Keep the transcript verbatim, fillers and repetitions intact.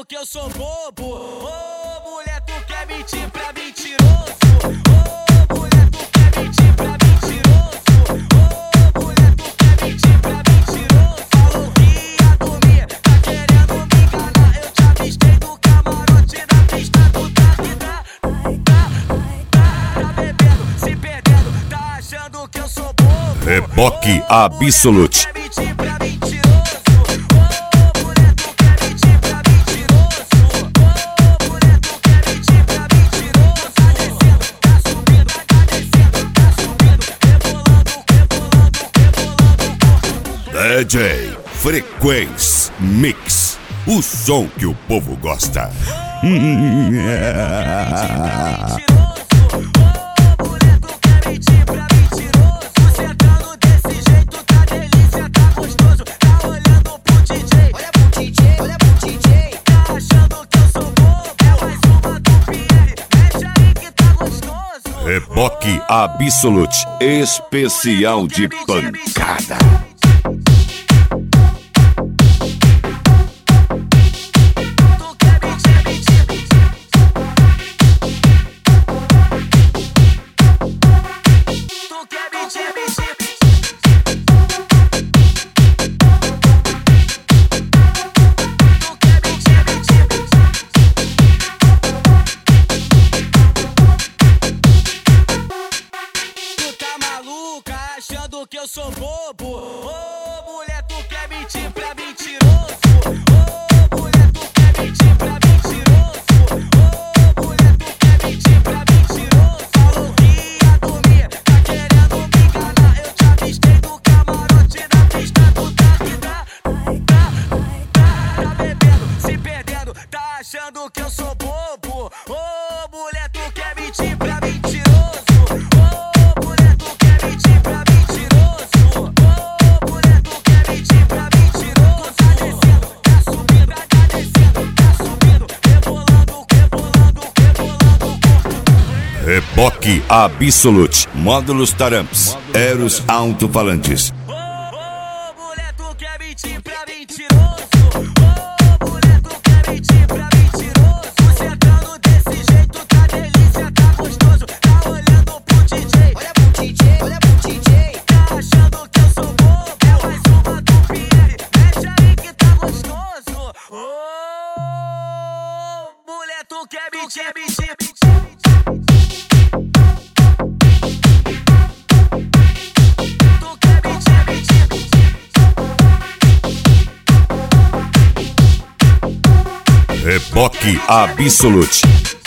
achando que eu sou bobo. Ô, mulher, tu quer mentir pra mentiroso. Ô, mulher, tu quer mentir pra mentiroso. Ô, mulher, tu quer mentir pra mentiroso. Falou que ia dormir, tá querendo me enganar. Eu te avistei do camarote na pista do tá, tá, tá, tá bebendo, se perdendo, tá achando que eu sou bobo. Reboque Absolute. D J Frequência Mix, o som que o povo gosta. Reboque Absolute, especial de pancada. Achando que eu sou bobo. Ô, mulher, tu quer mentir pra mentiroso. Ô, mulher, tu quer mentir pra mentiroso. Ô, mulher, tu quer mentir pra mentiroso. Falou que ia dormir, tá querendo me enganar. Eu te avistei do camarote na pista do tá, tá, tá, tá bebendo, se perdendo, tá achando que eu sou bobo. Ô, mulher, tu quer mentir pra mentiroso. Reboque Absolute, módulos Taramps, Eros alto-falantes. Ô, ô, mulher, tu quer mentir pra mentiroso. Ô, mulher, tu quer mentir pra mentiroso. Sentando desse jeito, tá delícia, tá gostoso. Tá olhando pro D J, olha pro D J, olha pro D J. Tá achando que eu sou bobo, é mais uma do Pierre. Mexe aí que tá gostoso. Ô, mulher, tu quer mentir, mentir, mentir. Reboque Absolute.